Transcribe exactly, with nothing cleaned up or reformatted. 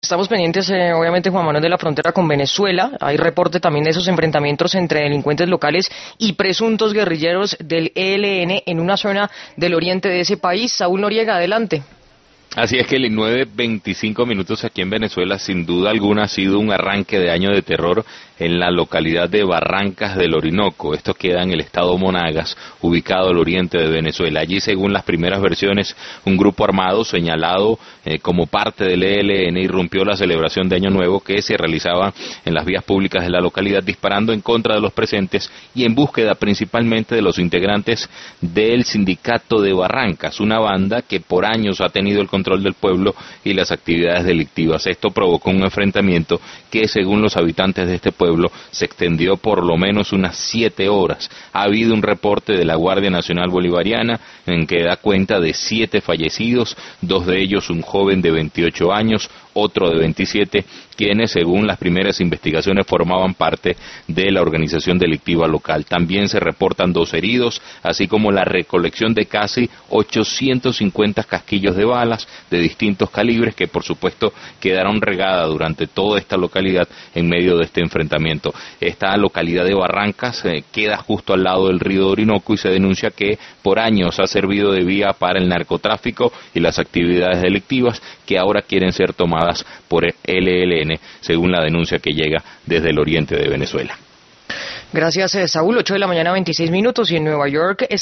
Estamos pendientes, eh, obviamente, Juan Manuel, de la frontera con Venezuela. Hay reporte también de esos enfrentamientos entre delincuentes locales y presuntos guerrilleros del E L N en una zona del oriente de ese país. Saúl Noriega, adelante. Así es que el nueve veinticinco minutos aquí en Venezuela, sin duda alguna, ha sido un arranque de año de terror en la localidad de Barrancas del Orinoco. Esto queda en el estado Monagas, ubicado al oriente de Venezuela. Allí, según las primeras versiones, un grupo armado señalado eh, como parte del E L N irrumpió la celebración de Año Nuevo que se realizaba en las vías públicas de la localidad, disparando en contra de los presentes y en búsqueda principalmente de los integrantes del sindicato de Barrancas, una banda que por años ha tenido el control del pueblo y las actividades delictivas. Esto provocó un enfrentamiento que, según los habitantes de este pueblo, se extendió por lo menos unas siete horas. Ha habido un reporte de la Guardia Nacional Bolivariana en que da cuenta de siete fallecidos, dos de ellos un joven de veintiocho años, otro de veintisiete, quienes, según las primeras investigaciones, formaban parte de la organización delictiva local. También se reportan dos heridos, así como la recolección de casi ochocientos cincuenta casquillos de balas de distintos calibres que, por supuesto, quedaron regadas durante toda esta localidad en medio de este enfrentamiento. Esta localidad de Barrancas eh, queda justo al lado del río Orinoco y se denuncia que por años ha servido de vía para el narcotráfico y las actividades delictivas que ahora quieren ser tomadas por el E L N, según la denuncia que llega desde el oriente de Venezuela. Gracias, eh, Saúl. Ocho de la mañana, veintiséis minutos, y en Nueva York